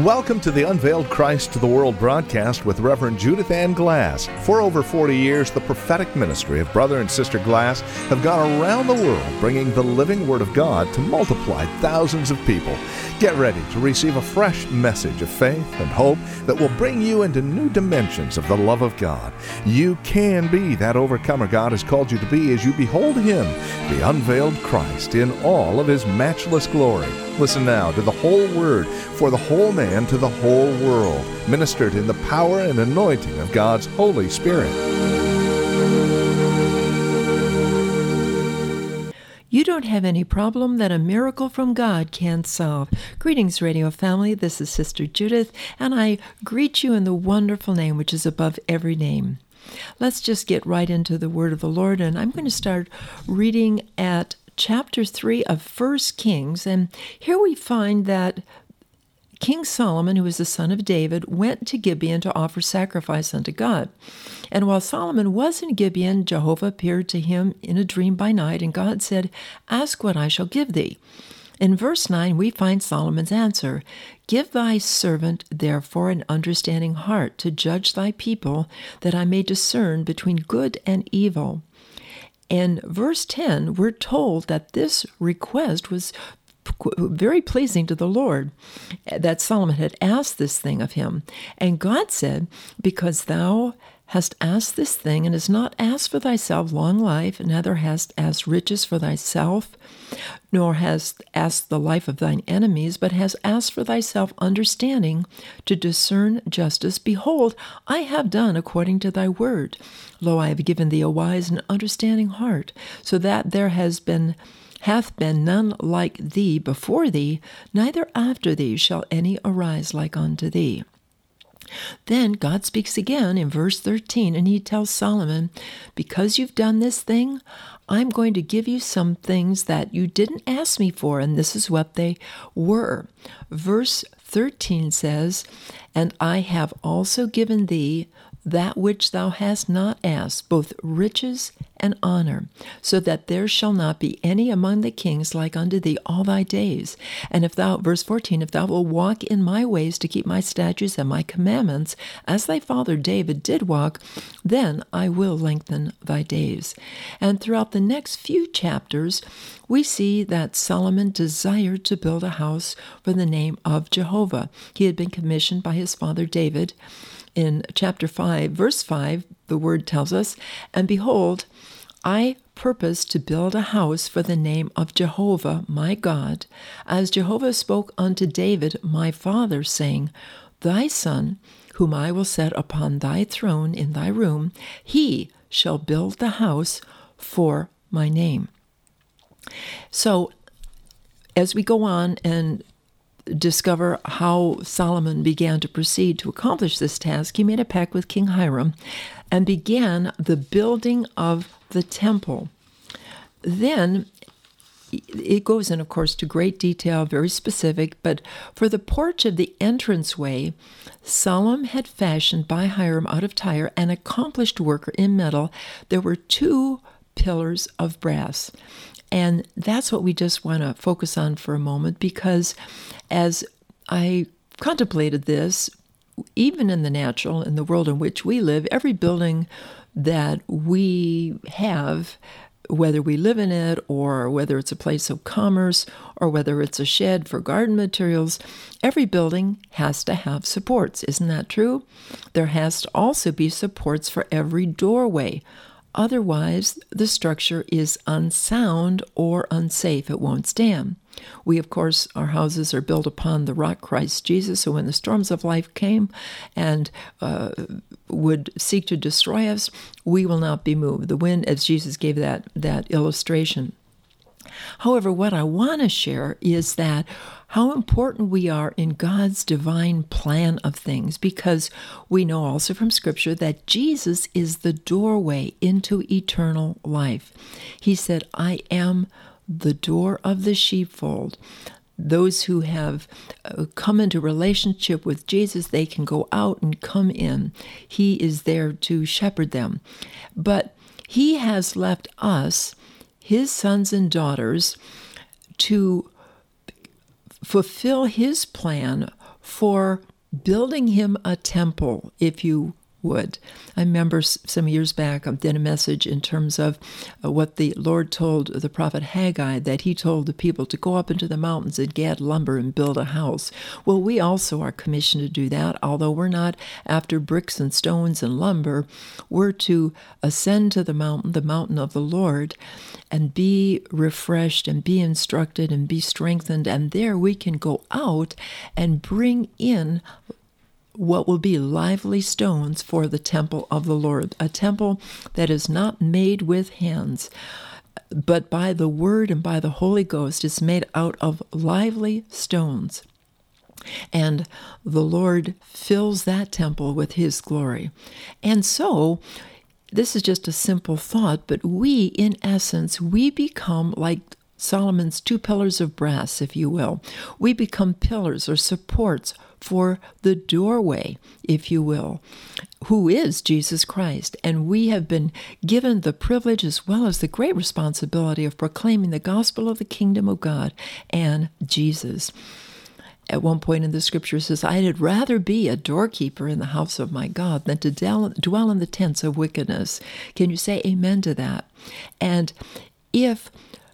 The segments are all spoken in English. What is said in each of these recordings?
Welcome to the Unveiled Christ to the World broadcast with Reverend Judith Ann Glass. For over 40 years, the prophetic ministry of Brother and Sister Glass have gone around the world bringing the living Word of God to multiply thousands of people. Get ready to receive a fresh message of faith and hope that will bring you into new dimensions of the love of God. You can be that overcomer God has called you to be as you behold Him, the unveiled Christ, in all of His matchless glory. Listen now to the whole Word for the whole man to the whole world, ministered in the power and anointing of God's Holy Spirit. You don't have any problem that a miracle from God can't solve. Greetings, radio family. This is Sister Judith, and I greet you in the wonderful name which is above every name. Let's just get right into the word of the Lord, and I'm going to start reading at chapter 3 of 1 Kings, and here we find that King Solomon, who was the son of David, went to Gibeon to offer sacrifice unto God. And while Solomon was in Gibeon, Jehovah appeared to him in a dream by night, and God said, "Ask what I shall give thee." In verse 9, we find Solomon's answer, "Give thy servant, therefore, an understanding heart to judge thy people, that I may discern between good and evil." In verse 10, we're told that this request was very pleasing to the Lord, that Solomon had asked this thing of him. And God said, "Because thou hast asked this thing, and hast not asked for thyself long life, neither hast asked riches for thyself, nor hast asked the life of thine enemies, but hast asked for thyself understanding to discern justice. Behold, I have done according to thy word. Lo, I have given thee a wise and understanding heart, so that there hath been none like thee before thee, neither after thee shall any arise like unto thee." Then God speaks again in verse 13, and he tells Solomon, "Because you've done this thing, I'm going to give you some things that you didn't ask me for," and this is what they were. Verse 13 says, "And I have also given thee that which thou hast not asked, both riches and honor, so that there shall not be any among the kings like unto thee all thy days. And if thou," verse 14, "if thou wilt walk in my ways to keep my statutes and my commandments, as thy father David did walk, then I will lengthen thy days." And throughout the next few chapters, we see that Solomon desired to build a house for the name of Jehovah. He had been commissioned by his father David. In chapter 5, verse 5, the word tells us, "And behold, I purpose to build a house for the name of Jehovah my God, as Jehovah spoke unto David my father, saying, Thy son, whom I will set upon thy throne in thy room, he shall build the house for my name." So, as we go on and discover how Solomon began to proceed to accomplish this task, he made a pact with King Hiram and began the building of the temple. Then it goes in, of course, to great detail, very specific, but for the porch of the entranceway, Solomon had fashioned by Hiram out of Tyre an accomplished worker in metal. There were 2 pillars of brass. And that's what we just want to focus on for a moment, because as I contemplated this, even in the natural, in the world in which we live, every building that we have, whether we live in it or whether it's a place of commerce or whether it's a shed for garden materials, every building has to have supports. Isn't that true? There has to also be supports for every doorway. Otherwise, the structure is unsound or unsafe. It won't stand. We, of course, our houses are built upon the rock Christ Jesus, so when the storms of life came and would seek to destroy us, we will not be moved. The wind, as Jesus gave that illustration. However, what I want to share is that how important we are in God's divine plan of things, because we know also from Scripture that Jesus is the doorway into eternal life. He said, "I am the door of the sheepfold." Those who have come into relationship with Jesus, they can go out and come in. He is there to shepherd them. But He has left us, His sons and daughters, to fulfill His plan for building him a temple, if you would. I remember some years back I did a message in terms of what the Lord told the prophet Haggai, that he told the people to go up into the mountains and get lumber and build a house. Well, we also are commissioned to do that, although we're not after bricks and stones and lumber. We're to ascend to the mountain of the Lord, and be refreshed and be instructed and be strengthened, and there we can go out and bring in what will be lively stones for the temple of the Lord, a temple that is not made with hands, but by the Word and by the Holy Ghost is made out of lively stones. And the Lord fills that temple with His glory. And so, this is just a simple thought, but we, in essence, we become like Solomon's 2 pillars of brass, if you will. We become pillars or supports for the doorway, if you will, who is Jesus Christ. And we have been given the privilege as well as the great responsibility of proclaiming the gospel of the kingdom of God and Jesus. At one point in the scripture it says, I'd rather be a doorkeeper in the house of my God than to dwell in the tents of wickedness. Can you say amen to that? And if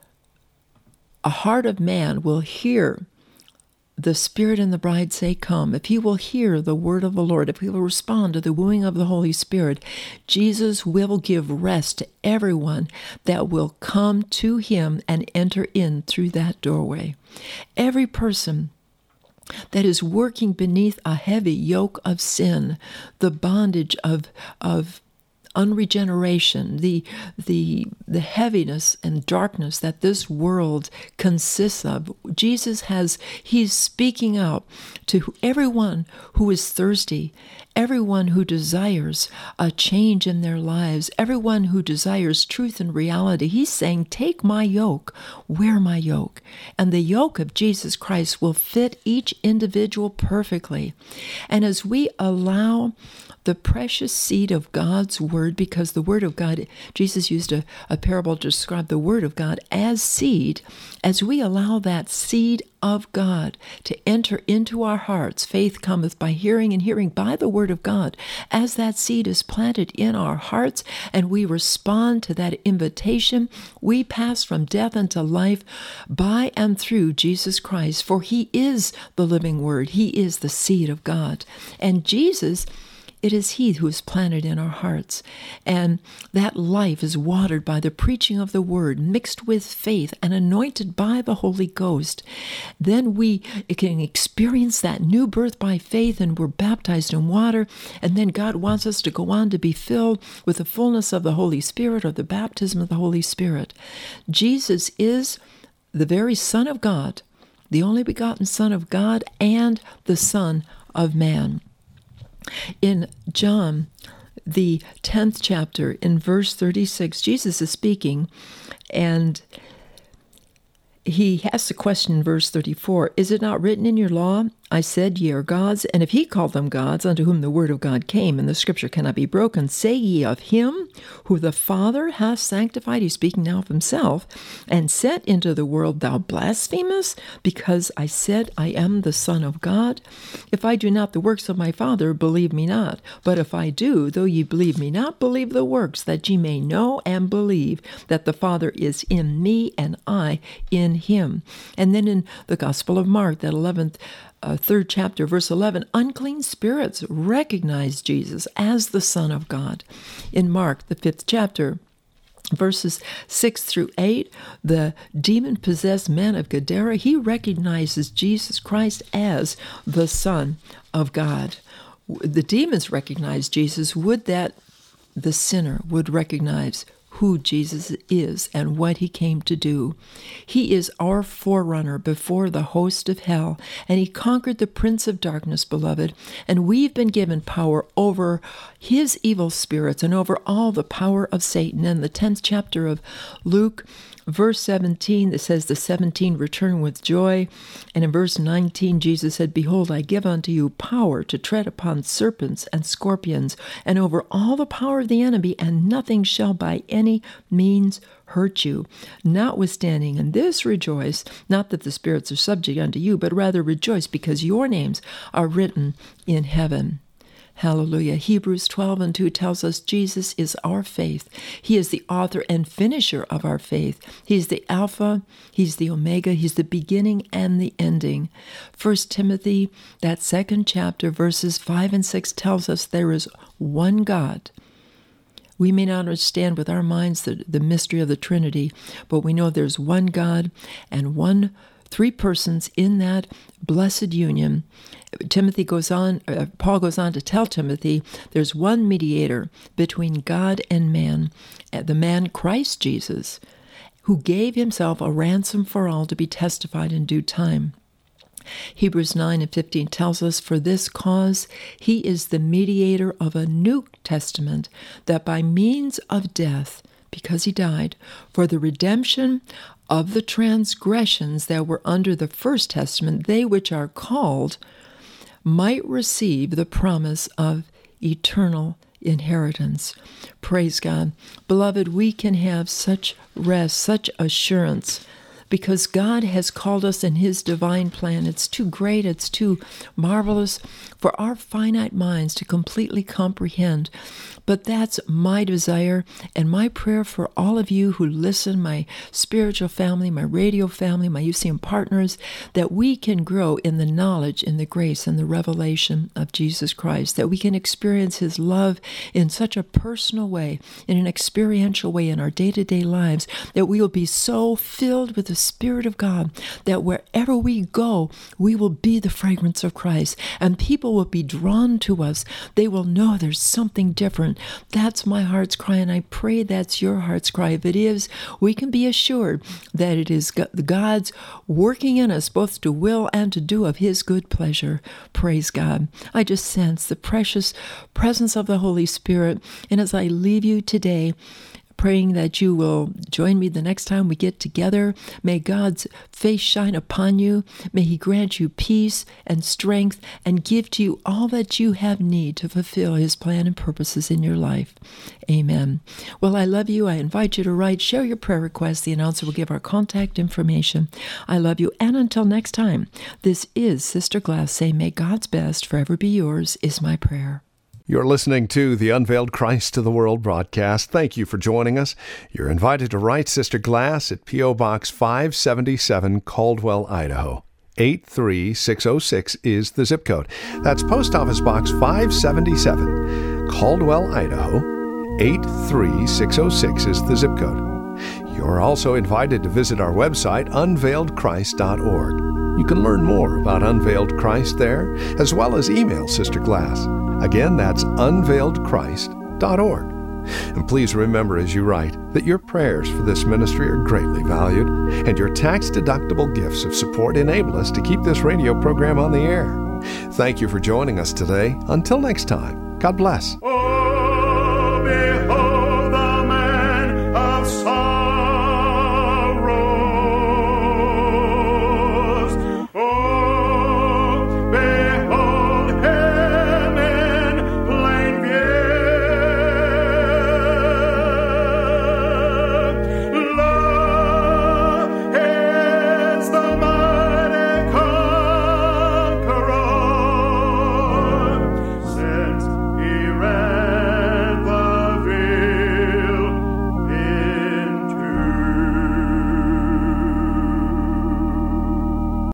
a heart of man will hear the Spirit and the bride say, come, if he will hear the word of the Lord, if he will respond to the wooing of the Holy Spirit, Jesus will give rest to everyone that will come to him and enter in through that doorway. Every person that is working beneath a heavy yoke of sin, the bondage of unregeneration, the heaviness and darkness that this world consists of. He's speaking out to everyone who is thirsty, everyone who desires a change in their lives, everyone who desires truth and reality. He's saying, take my yoke, wear my yoke. And the yoke of Jesus Christ will fit each individual perfectly. And as we allow the precious seed of God's word, because the word of God, Jesus used a parable to describe the word of God as seed, as we allow that seed of God to enter into our hearts, faith cometh by hearing, and hearing by the word of God. As that seed is planted in our hearts and we respond to that invitation, we pass from death unto life by and through Jesus Christ, for he is the living word. He is the seed of God. And Jesus, it is he who is planted in our hearts. And that life is watered by the preaching of the word, mixed with faith and anointed by the Holy Ghost. Then we can experience that new birth by faith, and we're baptized in water. And then God wants us to go on to be filled with the fullness of the Holy Spirit, or the baptism of the Holy Spirit. Jesus is the very Son of God, the only begotten Son of God, and the Son of Man. In John, the 10th chapter, in verse 36, Jesus is speaking, and he asks a question in verse 34, is it not written in your law, I said, ye are gods, and if he called them gods, unto whom the word of God came, and the scripture cannot be broken, say ye of him who the Father hath sanctified, he's speaking now of himself, and sent into the world, thou blasphemest, because I said, I am the Son of God? If I do not the works of my Father, believe me not. But if I do, though ye believe me not, believe the works, that ye may know and believe that the Father is in me, and I in him. And then in the Gospel of Mark, that 3rd chapter, verse 11, unclean spirits recognize Jesus as the Son of God. In Mark, the 5th chapter, verses 6 through 8, the demon-possessed man of Gadara, he recognizes Jesus Christ as the Son of God. The demons recognize Jesus. Would that the sinner would recognize who Jesus is and what he came to do. He is our forerunner before the host of hell, and he conquered the prince of darkness, beloved, and we've been given power over his evil spirits and over all the power of Satan. In the 10th chapter of Luke, verse 17, it says the 17 return with joy. And in verse 19, Jesus said, "Behold, I give unto you power to tread upon serpents and scorpions, and over all the power of the enemy, and nothing shall by any means hurt you. Notwithstanding, in this rejoice, not that the spirits are subject unto you, but rather rejoice, because your names are written in heaven." Hallelujah. Hebrews 12:2 tells us Jesus is our faith. He is the author and finisher of our faith. He's the Alpha, He's the Omega, He's the beginning and the ending. 1 Timothy, that 2nd chapter, verses 5 and 6 tells us there is one God. We may not understand with our minds the mystery of the Trinity, but we know there's one God and three persons in that blessed union. Paul goes on to tell Timothy, there's one mediator between God and man, the man Christ Jesus, who gave himself a ransom for all to be testified in due time. Hebrews 9:15 tells us, "For this cause he is the mediator of a new testament, that by means of death, because he died, for the redemption of the transgressions that were under the first testament, they which are called might receive the promise of eternal inheritance." Praise God. Beloved, we can have such rest, such assurance, because God has called us in His divine plan. It's too great, it's too marvelous for our finite minds to completely comprehend. But that's my desire and my prayer for all of you who listen, my spiritual family, my radio family, my UCM partners, that we can grow in the knowledge, in the grace, and the revelation of Jesus Christ, that we can experience His love in such a personal way, in an experiential way in our day-to-day lives, that we will be so filled with the Spirit of God that wherever we go, we will be the fragrance of Christ, and people will be drawn to us. They will know there's something different. That's my heart's cry, and I pray that's your heart's cry. If it is, we can be assured that it is God's working in us both to will and to do of His good pleasure. Praise God. I just sense the precious presence of the Holy Spirit, and as I leave you today, praying that you will join me the next time we get together. May God's face shine upon you. May He grant you peace and strength and give to you all that you have need to fulfill His plan and purposes in your life. Amen. Well, I love you. I invite you to write, share your prayer requests. The announcer will give our contact information. I love you. And until next time, this is Sister Glass saying, may God's best forever be yours, is my prayer. You're listening to the Unveiled Christ to the World broadcast. Thank you for joining us. You're invited to write Sister Glass at P.O. Box 577, Caldwell, Idaho. 83606 is the zip code. That's Post Office Box 577, Caldwell, Idaho. 83606 is the zip code. You're also invited to visit our website, unveiledchrist.org. You can learn more about Unveiled Christ there, as well as email Sister Glass. Again, that's unveiledchrist.org. And please remember as you write that your prayers for this ministry are greatly valued, and your tax-deductible gifts of support enable us to keep this radio program on the air. Thank you for joining us today. Until next time, God bless.